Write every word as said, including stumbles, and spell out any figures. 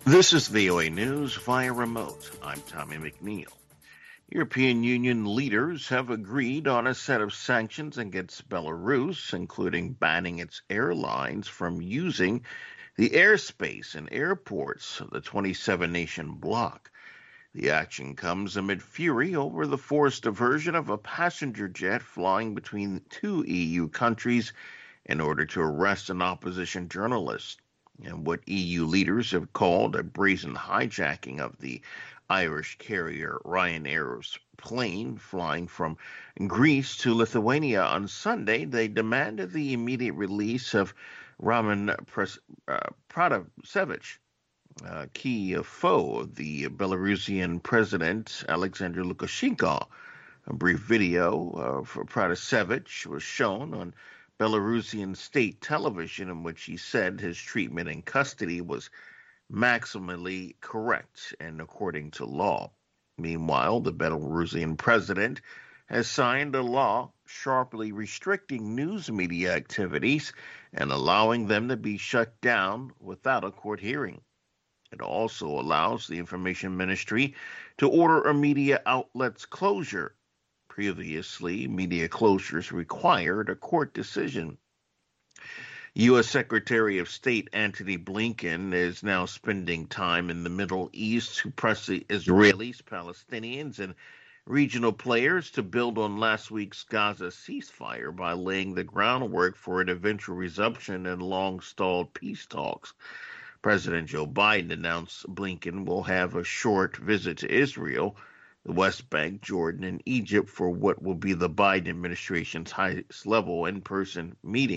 This is V O A News via remote. I'm Tommy McNeil. European Union leaders have agreed on a set of sanctions against Belarus, including banning its airlines from using the airspace and airports of the twenty-seven nation bloc. The action comes amid fury over the forced diversion of a passenger jet flying between two E U countries in order to arrest an opposition journalist, and what E U leaders have called a brazen hijacking of the Irish carrier Ryanair's plane flying from Greece to Lithuania on Sunday. They demanded the immediate release of Roman Pres- uh, Protasevich, uh, key foe of the Belarusian president Alexander Lukashenko. A brief video of Protasevich was shown on Belarusian state television in which he said his treatment in custody was maximally correct and according to law. Meanwhile, the Belarusian president has signed a law sharply restricting news media activities and allowing them to be shut down without a court hearing. It also allows the information ministry to order a media outlet's closure. Previously, media closures required a court decision. U S. Secretary of State Antony Blinken is now spending time in the Middle East to press the Israelis, Palestinians, and regional players to build on last week's Gaza ceasefire by laying the groundwork for an eventual resumption in long-stalled peace talks. President Joe Biden announced Blinken will have a short visit to Israel, the West Bank, Jordan, and Egypt for what will be the Biden administration's highest level in-person meeting